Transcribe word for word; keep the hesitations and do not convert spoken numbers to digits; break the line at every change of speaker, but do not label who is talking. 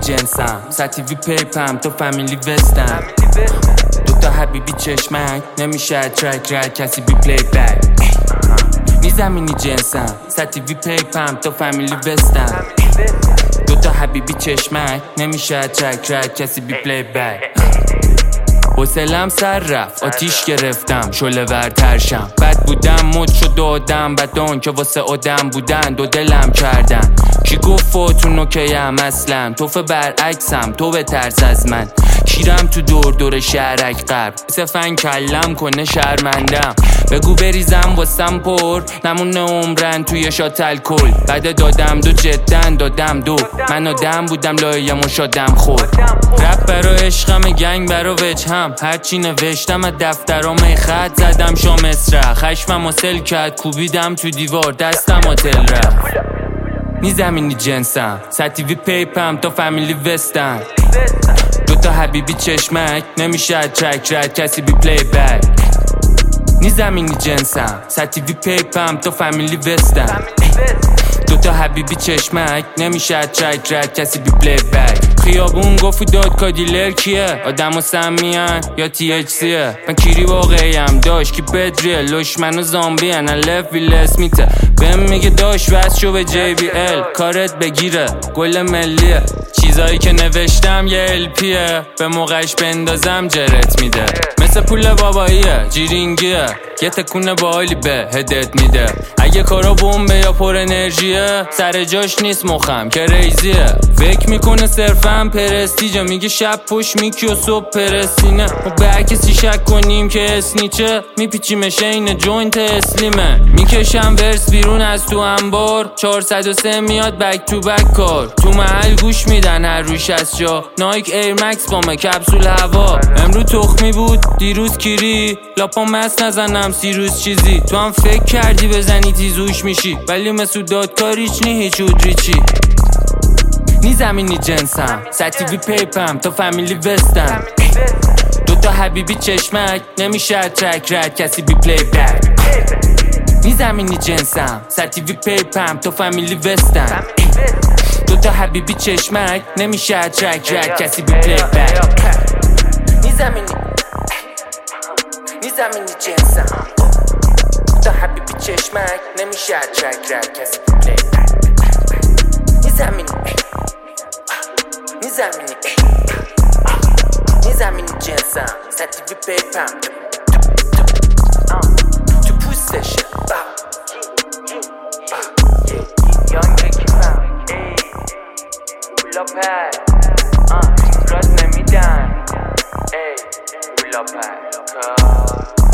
جنسم ستیوی پیپم تو فامیلی وستم دوتا حبیبی چشمک نمیشه ترک رد کسی بی پلی بک میزمینی جنسم ستیوی پیپم تو فامیلی وستم دوتا حبیبی چشمک نمیشه ترک رد کسی بی پلی بک حوصله‌ام سر رفت آتیش گرفتم شعله ور ترشم بد بودم مد شد دادم بدان که واسه آدم بودن دو دلم کردن کی گفت فاتون اوکیم اصلا توفه برعکسم تو بترس از من کیرم تو دور دور شهرک غرب سفن کلم کنه شرمندم بگو بریزم واسم پر نمونه عمرن توی شات الکل بعد دادم دو جدن دادم دو من آدم بودم لایم و شادم خورد رپ برا عشقم گنگ برا وجهم هرچی نوشتم از دفترام خط زدم شام اسرع خشمم و سل کرد کوبیدم تو دیوار دستم آتل رفت میزمینی جنسم ستیوی پیپم تا فامیلی وستم دوتا حبیبی چشمک نمیشه ترک رد کسی بی پلی بک میزمینی جنسم ستیوی پیپم تا فامیلی وستم دوتا حبیبی چشمک نمیشه ترک رد کسی بی پلی بک خیابون گفت داد کادیلر کیه آدم و سمیان یا تی اچ سیه من کیری واقعیم داشت کی بدریه لوش من و زامبی انا لف ویل اسمیته بهم میگه داشت وست شو به جی بی ال کارت بگیره گل ملیه چیزایی که نوشتم یه ال پیه به موقعش بندازم جرت میده مثل پول باباییه جیرینگیه یه تکونه بالی به هدت میده اگه کارا بومبه یا پر انرژیه سر جاش نیست مخم که ریزیه فکر میکنه صرفم پرستیجه میگه شب پشت میکی و صبح پرستینه و به هر کسی شک کنیم که اسنیچه میپیچیمش این جوینت اسلیمه میکشم ورس بیرون از تو انبار چهارصد و سه میاد بک تو بک کار تو محل گوش میدن هر روش از جا نایک ایر مکس بامه کپسول هوا امرو تخمی بود دیروز کیری لاپا مست نزنم سی روز چیزی تو هم فکر کردی بزنی تیزوش میشی ولی مثل دادکاریچ نی هیچ ودریچی نیزمینی جنسم ستیوی پیپم تا فامیلی وستم دوتا حبیبی چشمک نمیشه ترک رد کسی بی پلی بک نیزمینی جنسم ستیوی پیپم تا فامیلی وستم دوتا حبیبی چشمک نمیشه ترک رد کسی بی پلی بک نیزمینی نیزمینی جنسم دوتا حبیبی چشمک نمیشه ترک رد کسی بی پلی بک نیزمینی نیزمینی نیزمینی جنسم ستیوی پیپم تو پوستشه یان بکیمم اولا پر راست نمیدن اولا پر